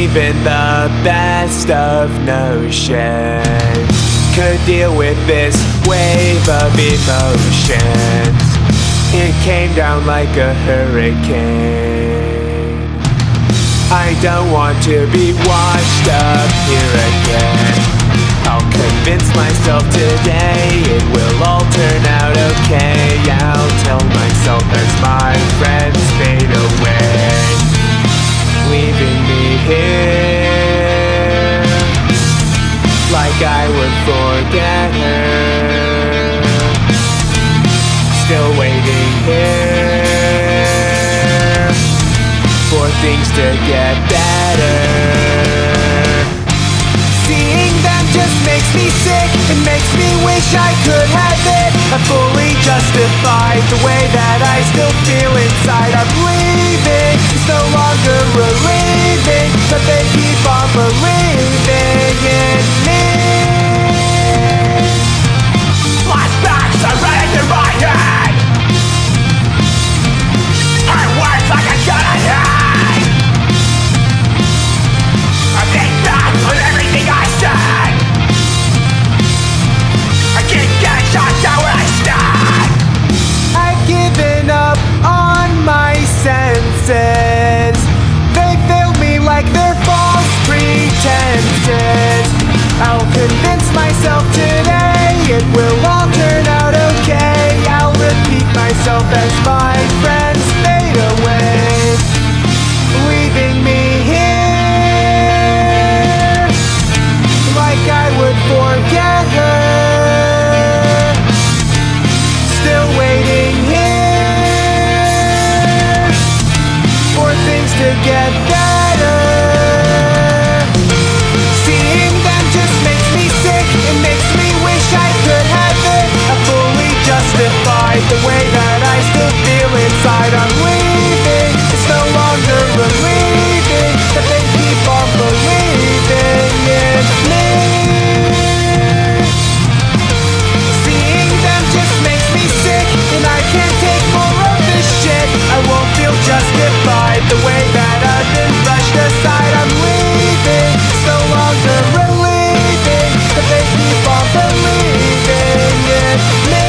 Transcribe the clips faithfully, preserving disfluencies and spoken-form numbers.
even the best of notions could deal with this wave of emotions. It came down like a hurricane. I don't want to be washed up here again. I'll convince myself today it will all turn out okay. I'll tell myself as my friends fade away, leaving me here like I would forget her. Still waiting here for things to get better. Seeing them just makes me sick. It makes me wish I could have it. I fully justified the way that I still feel inside. I'm leaving, it's no longer relieving, but they keep on believing in me. Flashbacks are running through my head. Heard words like I shouldn't have. I think back on everything I said. I keep getting shot down where I stand. I've given up on my senses. They failed me like they're false pretenses. I'll convince myself today it will all turn out okay. I'll repeat myself as my friends fade away, leaving me here like I would forget her. Still waiting here for things to get better. Seeing them just makes me sick. It makes me wish I could have it. I fully justified the way that I still feel inside. I'm leaving, it's no longer relieving that they keep on believing in me. Seeing them just makes me sick, and I can't take more of this shit. I won't feel justified the way that I've been brushed aside. I'm leaving, it's no longer relieving that they keep on believing in me.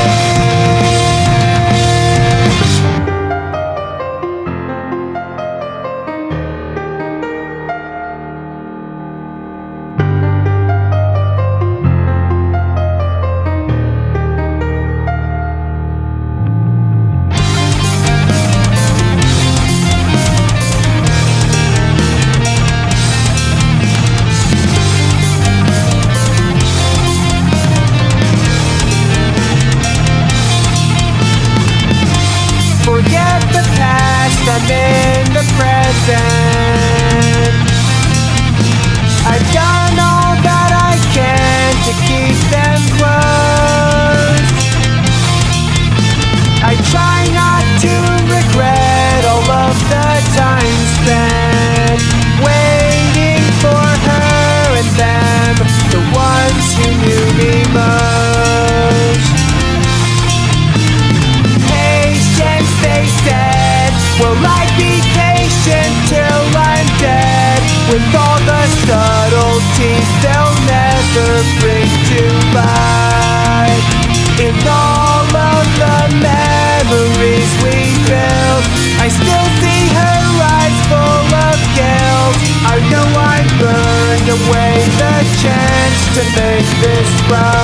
Forget the past, I'm in the present. I've done all that I can to keep them close. I try not to regret all of the time spent waiting for her and them, the ones who knew me most. They said, will I be patient till I'm dead? With all the subtleties they'll never bring to light. In all of the memories we built, I still see her eyes full of guilt. I know I burned away the chance to make this right.